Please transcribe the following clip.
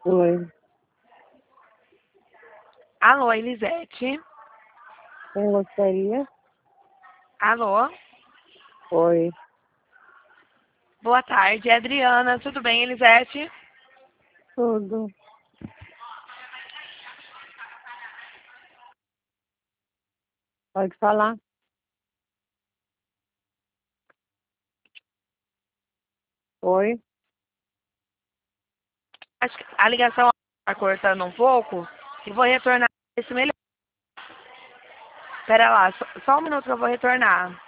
Oi, Alô, Elisete? quem gostaria? Alô? Oi, Boa tarde, é Adriana. Tudo bem, Elisete? tudo. Pode falar? Oi, Acho que a ligação está cortando um pouco e vou retornar esse melhor. Espera lá, só um minuto que eu vou retornar.